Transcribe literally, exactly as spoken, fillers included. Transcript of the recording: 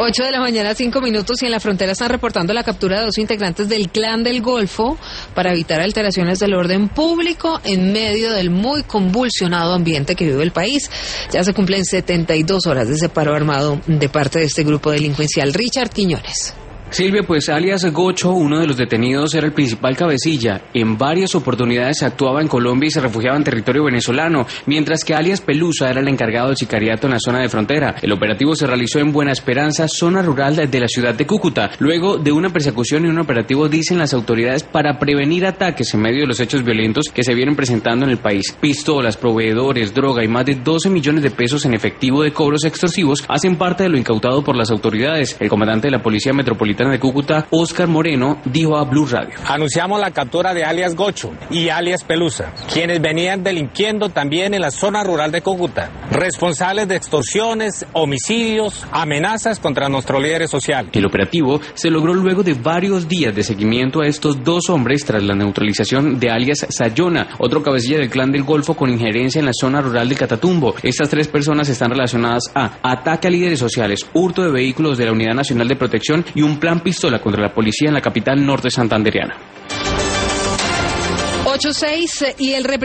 ocho de la mañana, cinco minutos, y en la frontera están reportando la captura de dos integrantes del Clan del Golfo para evitar alteraciones del orden público en medio del muy convulsionado ambiente que vive el país. Ya se cumplen setenta y dos horas de ese paro armado de parte de este grupo delincuencial. Richard Quiñones. Silvia, pues alias Gocho, uno de los detenidos, era el principal cabecilla. En varias oportunidades actuaba en Colombia y se refugiaba en territorio venezolano, mientras que alias Pelusa era el encargado del sicariato en la zona de frontera. El operativo se realizó en Buena Esperanza, zona rural de la ciudad de Cúcuta, luego de una persecución y un operativo, dicen las autoridades, para prevenir ataques en medio de los hechos violentos que se vienen presentando en el país. Pistolas, proveedores, droga y más de doce millones de pesos en efectivo de cobros extorsivos hacen parte de lo incautado por las autoridades. El comandante de la Policía Metropolitana de Cúcuta, Óscar Moreno, dijo a Blue Radio: anunciamos la captura de alias Gocho y alias Pelusa, quienes venían delinquiendo también en la zona rural de Cúcuta, responsables de extorsiones, homicidios, amenazas contra nuestros líderes sociales. El operativo se logró luego de varios días de seguimiento a estos dos hombres tras la neutralización de alias Sayona, otro cabecilla del Clan del Golfo con injerencia en la zona rural de Catatumbo. Estas tres personas están relacionadas a ataque a líderes sociales, hurto de vehículos de la Unidad Nacional de Protección y un plan pistola contra la policía en la capital norte santandereana. ocho seis y el